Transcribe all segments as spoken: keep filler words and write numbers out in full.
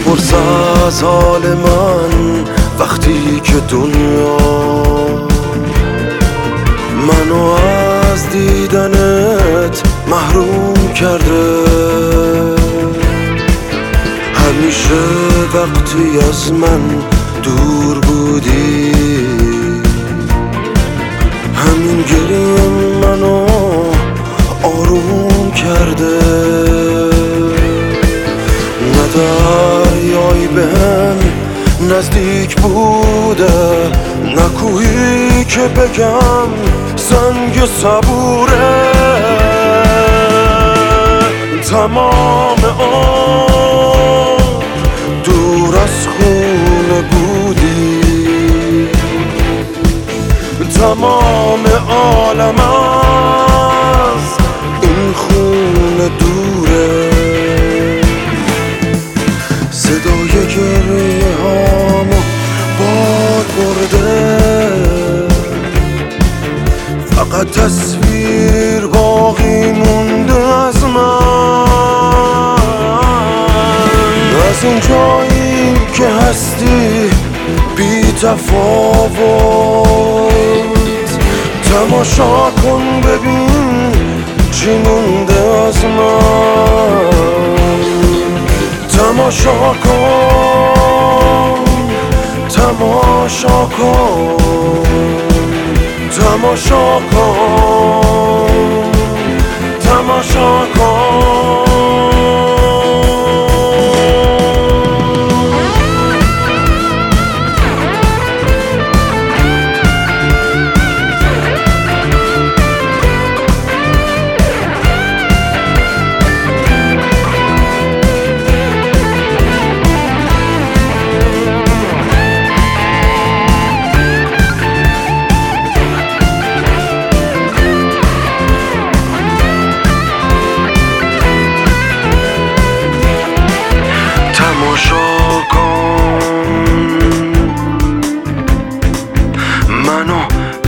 بپرس از حال من وقتی که دنیا منو از دیدنت محروم کرده. همیشه وقتی از من دور بودی همین گریه منو آروم کرده. نه دریایی بهم نزدیک بوده، نه کوهی که بگم سنگ صبوره. تمام آن دور از خونه بودی، تمام عالم از این خونه دوره. صدای گریه هامو باد برده، فقط تصویر باقی مونده از من، از این جایی که هستی بی تفاوت. تماشا کن ببین چی مونده از من، تماشا کن، تماشا کن، تماشا کن، تماشا کن. تماشا کن منو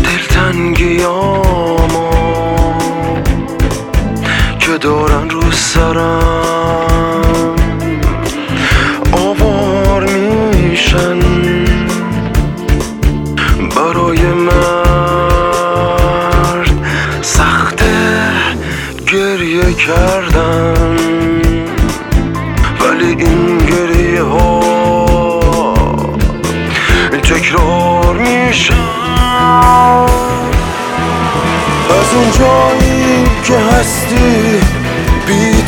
دلتنگیامو که دارن رو سرم آوار میشن. برای مرد سخته گریه کردن، ولی این گریه ها تکرار میشن. از اون جایی که هستی بی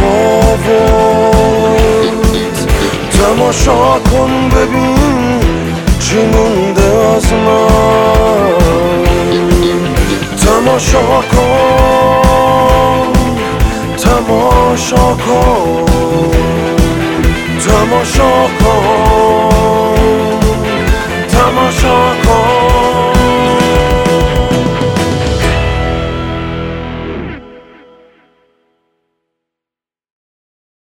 تفاوت. تماشا کن ببین چی مونده از من، تماشا کن، تماشا کن، تماشا کن.